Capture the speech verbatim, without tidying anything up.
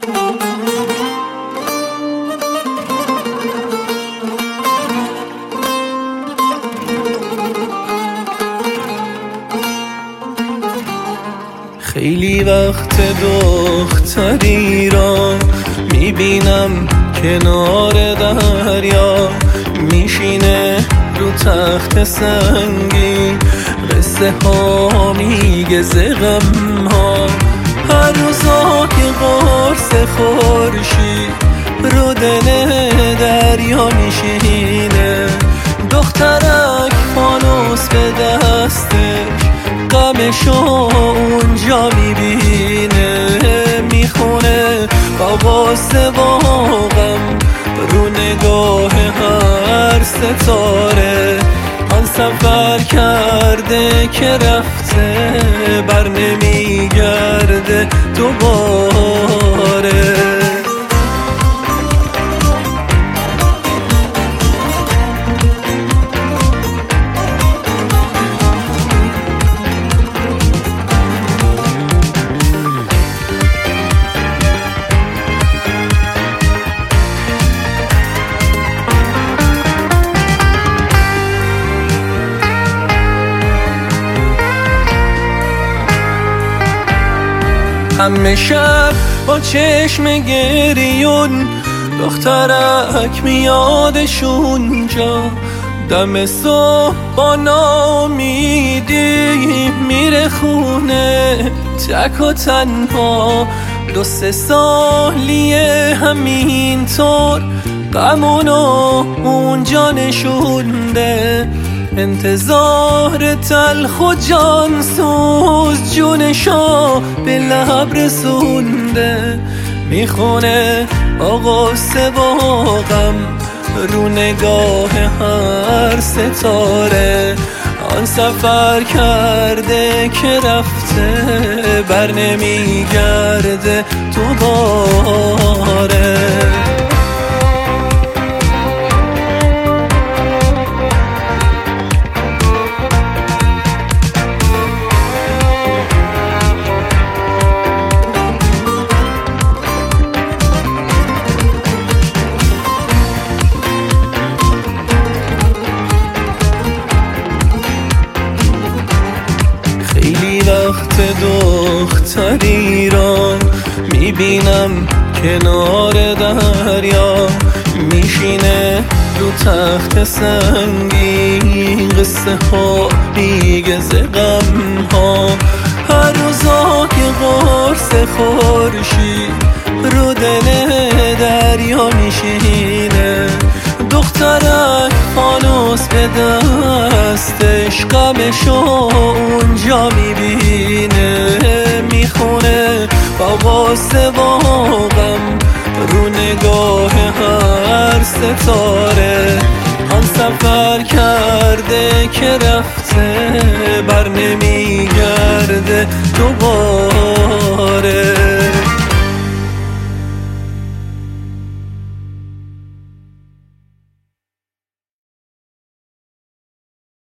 خیلی وقت دختری را میبینم کنار دریا، میشینه رو تخت سنگی، قصه ها میگه ز غم ها. هر روزای قرص خورشید رو دل دریا میشینه، دخترک فانوس به دستش غمشو اونجا میبینه، میخونه با غصه و غم رو نگاه هر ستاره. آن سفر کرده که رفته بر نمیگرده دوباره. همه شب با چشم گریون دخترک میادشون جا، دم صبح با نامیدی میره خونه تک و تنها. دو سه سالیه همینطور غمونو اونجا نشونده، انتظار تلخ و جان سوز جونشو به لب رسونده، میخونه غصه و غم رو نگاه هر ستاره. آن سفر کرده که رفته بر نمیگرده دوباره. خیلی وقت دختری را میبینم کنار دریا، میشینه رو تخت سنگی، قصه ها میگه ز غم ها. هر روزای قرص خورشید رو دل دریا میشینه، دخترک فانوس به دستش غمشو اونجا میبینه، میخونه با غصه و غم رو نگاه هر ستاره. آن سفر کرده که رفته بر نمیگرده دوباره.